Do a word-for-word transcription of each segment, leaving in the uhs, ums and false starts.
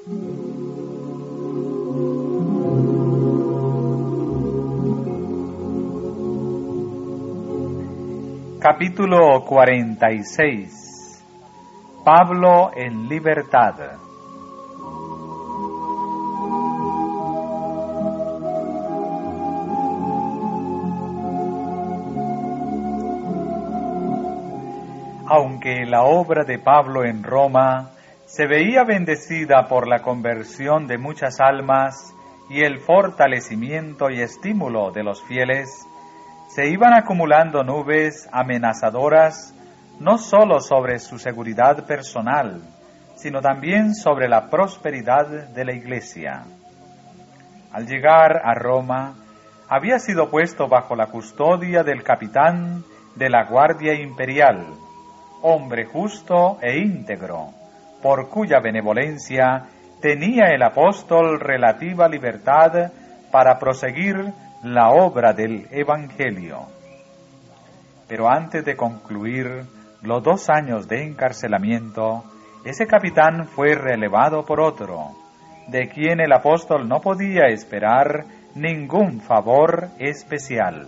Capítulo cuarenta y seis. Pablo en libertad. Aunque la obra de Pablo en Roma se veía bendecida por la conversión de muchas almas y el fortalecimiento y estímulo de los fieles, se iban acumulando nubes amenazadoras no sólo sobre su seguridad personal, sino también sobre la prosperidad de la Iglesia. Al llegar a Roma, había sido puesto bajo la custodia del capitán de la Guardia Imperial, hombre justo e íntegro, por cuya benevolencia tenía el apóstol relativa libertad para proseguir la obra del Evangelio. Pero antes de concluir los dos años de encarcelamiento, ese capitán fue relevado por otro, de quien el apóstol no podía esperar ningún favor especial.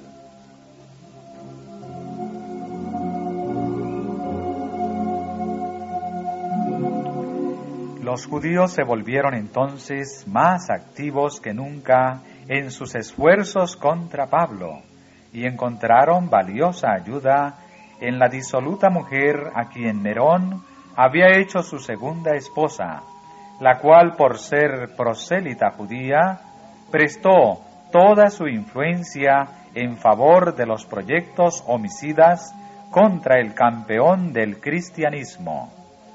Los judíos se volvieron entonces más activos que nunca en sus esfuerzos contra Pablo, y encontraron valiosa ayuda en la disoluta mujer a quien Nerón había hecho su segunda esposa, la cual, por ser prosélita judía, prestó toda su influencia en favor de los proyectos homicidas contra el campeón del cristianismo.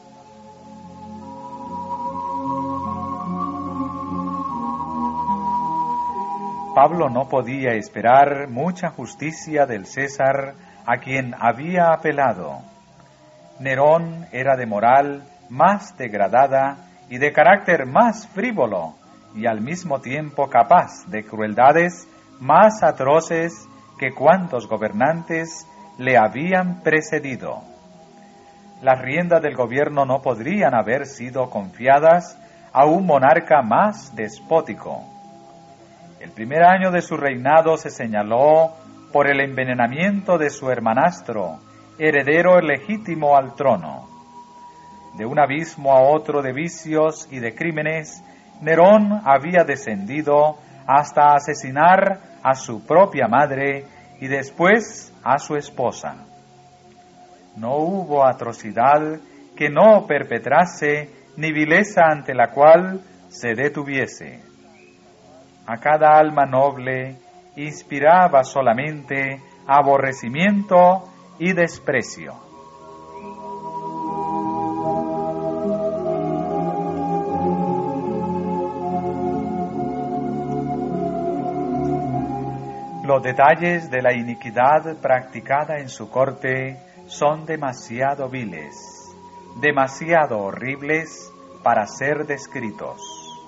Pablo no podía esperar mucha justicia del César a quien había apelado. Nerón era de moral más degradada y de carácter más frívolo, y al mismo tiempo capaz de crueldades más atroces que cuantos gobernantes le habían precedido. Las riendas del gobierno no podrían haber sido confiadas a un monarca más despótico. El primer año de su reinado se señaló por el envenenamiento de su hermanastro, heredero legítimo al trono. De un abismo a otro de vicios y de crímenes, Nerón había descendido hasta asesinar a su propia madre y después a su esposa. No hubo atrocidad que no perpetrase ni vileza ante la cual se detuviese. A cada alma noble inspiraba solamente aborrecimiento y desprecio. Los detalles de la iniquidad practicada en su corte son demasiado viles, demasiado horribles para ser descritos.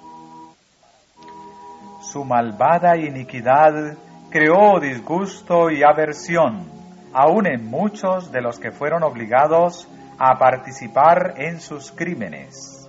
Su malvada iniquidad creó disgusto y aversión, aun en muchos de los que fueron obligados a participar en sus crímenes.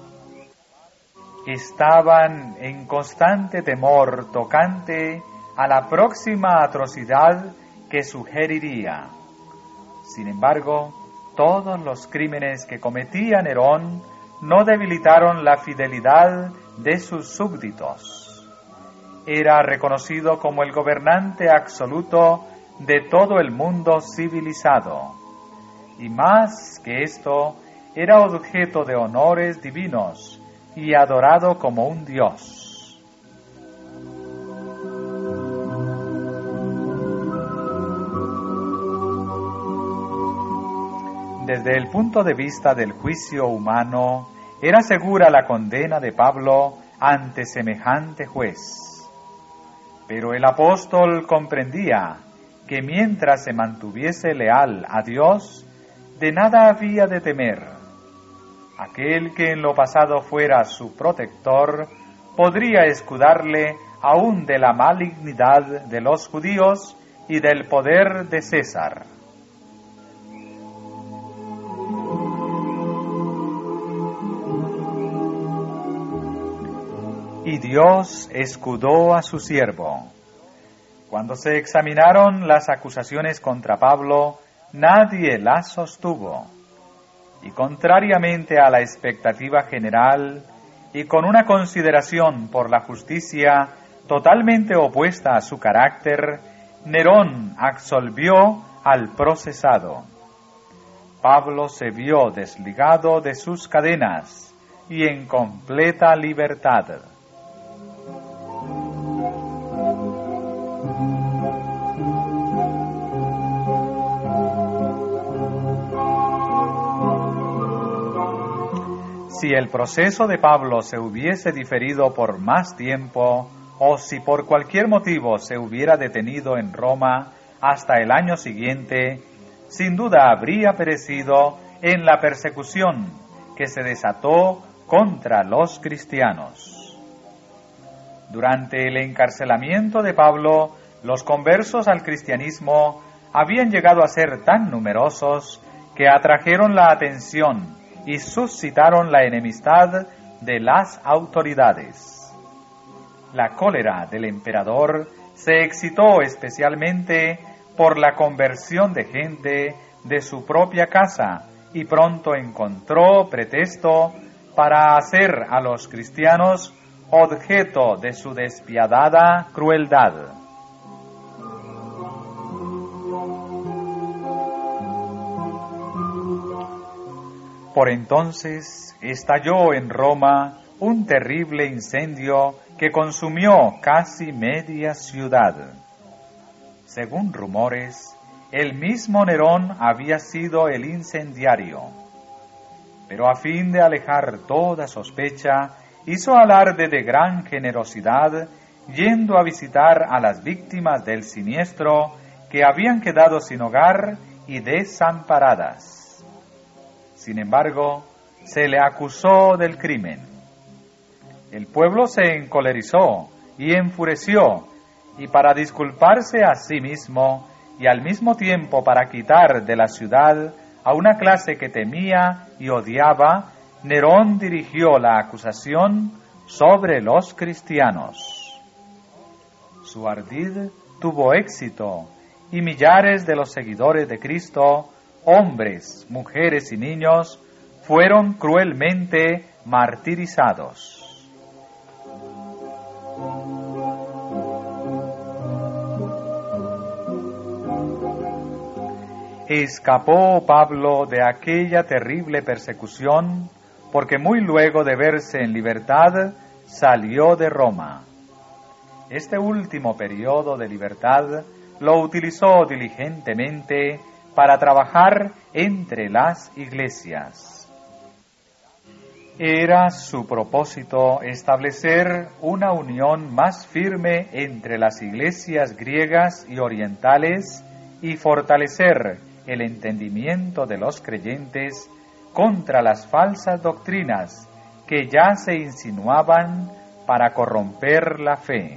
Estaban en constante temor tocante a la próxima atrocidad que sugeriría. Sin embargo, todos los crímenes que cometía Nerón no debilitaron la fidelidad de sus súbditos. Era reconocido como el gobernante absoluto de todo el mundo civilizado, y más que esto, era objeto de honores divinos y adorado como un dios. Desde el punto de vista del juicio humano, era segura la condena de Pablo ante semejante juez. Pero el apóstol comprendía que mientras se mantuviese leal a Dios, de nada había de temer. Aquel que en lo pasado fuera su protector, podría escudarle aún de la malignidad de los judíos y del poder de César. y Dios escudó a su siervo. Cuando se examinaron las acusaciones contra Pablo, nadie las sostuvo. Y contrariamente a la expectativa general, y con una consideración por la justicia totalmente opuesta a su carácter, Nerón absolvió al procesado. Pablo se vio desligado de sus cadenas y en completa libertad. Si el proceso de Pablo se hubiese diferido por más tiempo, o si por cualquier motivo se hubiera detenido en Roma hasta el año siguiente, sin duda habría perecido en la persecución que se desató contra los cristianos. Durante el encarcelamiento de Pablo, los conversos al cristianismo habían llegado a ser tan numerosos que atrajeron la atención y suscitaron la enemistad de las autoridades. La cólera del emperador se excitó especialmente por la conversión de gente de su propia casa y pronto encontró pretexto para hacer a los cristianos objeto de su despiadada crueldad. Por entonces estalló en Roma un terrible incendio que consumió casi media ciudad. Según rumores, el mismo Nerón había sido el incendiario. Pero a fin de alejar toda sospecha, hizo alarde de gran generosidad, yendo a visitar a las víctimas del siniestro que habían quedado sin hogar y desamparadas. Sin embargo, se le acusó del crimen. El pueblo se encolerizó y enfureció, y para disculparse a sí mismo y al mismo tiempo para quitar de la ciudad a una clase que temía y odiaba, Nerón dirigió la acusación sobre los cristianos. Su ardid tuvo éxito, y millares de los seguidores de Cristo, hombres, mujeres y niños, fueron cruelmente martirizados. Escapó Pablo de aquella terrible persecución, porque muy luego de verse en libertad, salió de Roma. Este último periodo de libertad lo utilizó diligentemente para trabajar entre las iglesias. Era su propósito establecer una unión más firme entre las iglesias griegas y orientales y fortalecer el entendimiento de los creyentes contra las falsas doctrinas que ya se insinuaban para corromper la fe.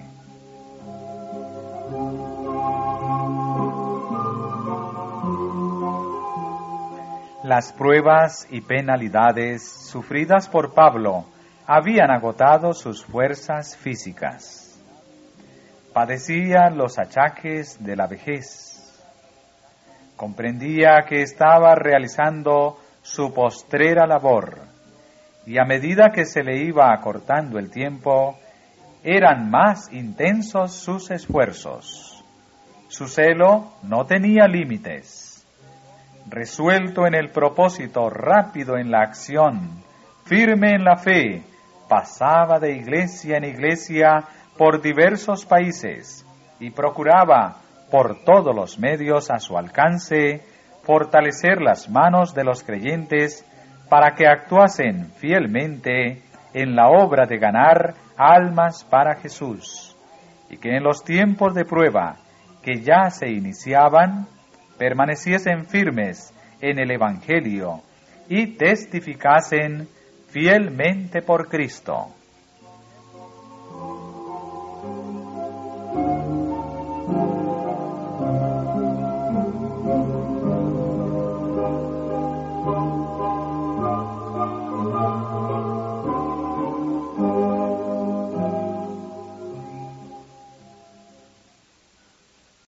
Las pruebas y penalidades sufridas por Pablo habían agotado sus fuerzas físicas. Padecía los achaques de la vejez. Comprendía que estaba realizando su postrera labor, y a medida que se le iba acortando el tiempo, eran más intensos sus esfuerzos. Su celo no tenía límites. Resuelto en el propósito, rápido en la acción, firme en la fe, pasaba de iglesia en iglesia por diversos países y procuraba, por todos los medios a su alcance, fortalecer las manos de los creyentes para que actuasen fielmente en la obra de ganar almas para Jesús, y que en los tiempos de prueba que ya se iniciaban, permaneciesen firmes en el Evangelio y testificasen fielmente por Cristo.